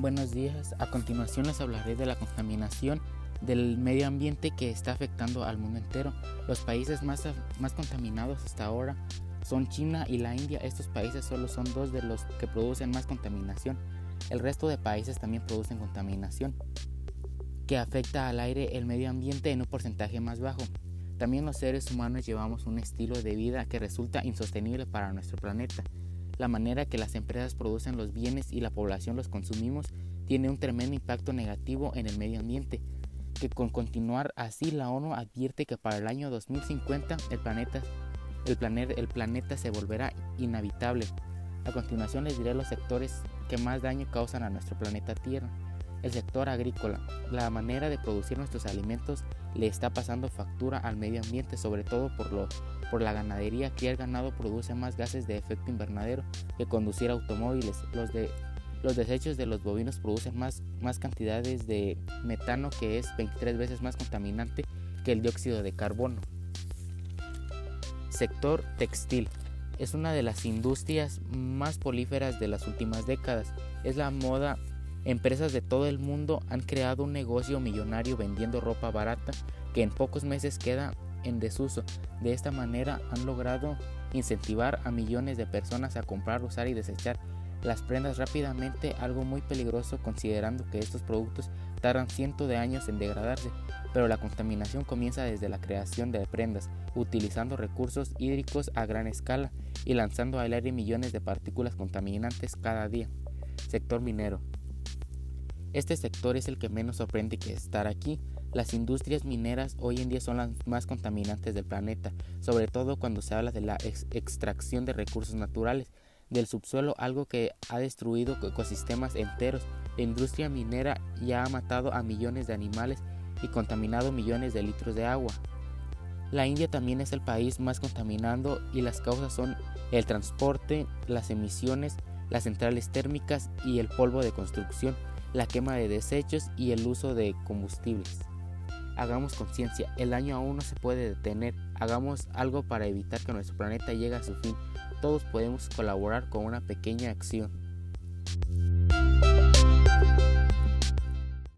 Buenos días, a continuación les hablaré de la contaminación del medio ambiente que está afectando al mundo entero. Los países más contaminados hasta ahora son China y la India. Estos países solo son dos de los que producen más contaminación. El resto de países también producen contaminación que afecta al aire, el medio ambiente en un porcentaje más bajo. También los seres humanos llevamos un estilo de vida que resulta insostenible para nuestro planeta. La manera que las empresas producen los bienes y la población los consumimos tiene un tremendo impacto negativo en el medio ambiente, que con continuar así la ONU advierte que para el año 2050 el planeta se volverá inhabitable. A continuación les diré los sectores que más daño causan a nuestro planeta Tierra. El sector agrícola. La manera de producir nuestros alimentos le está pasando factura al medio ambiente, sobre todo por la ganadería. Criar ganado produce más gases de efecto invernadero que conducir automóviles. Los desechos de los bovinos producen más cantidades de metano, que es 23 veces más contaminante que el dióxido de carbono. Sector textil. Es una de las industrias más prolíferas de las últimas décadas. Es la moda. Empresas de todo el mundo han creado un negocio millonario vendiendo ropa barata que en pocos meses queda en desuso. De esta manera han logrado incentivar a millones de personas a comprar, usar y desechar las prendas rápidamente, algo muy peligroso considerando que estos productos tardan cientos de años en degradarse. Pero la contaminación comienza desde la creación de prendas, utilizando recursos hídricos a gran escala y lanzando al aire millones de partículas contaminantes cada día. Sector minero. Este sector es el que menos sorprende que estar aquí. Las industrias mineras hoy en día son las más contaminantes del planeta, sobre todo cuando se habla de la extracción de recursos naturales del subsuelo, algo que ha destruido ecosistemas enteros. La industria minera ya ha matado a millones de animales y contaminado millones de litros de agua. La India también es el país más contaminado y las causas son el transporte, las emisiones, las centrales térmicas y el polvo de construcción, la quema de desechos y el uso de combustibles. Hagamos conciencia, el daño aún no se puede detener. Hagamos algo para evitar que nuestro planeta llegue a su fin. Todos podemos colaborar con una pequeña acción.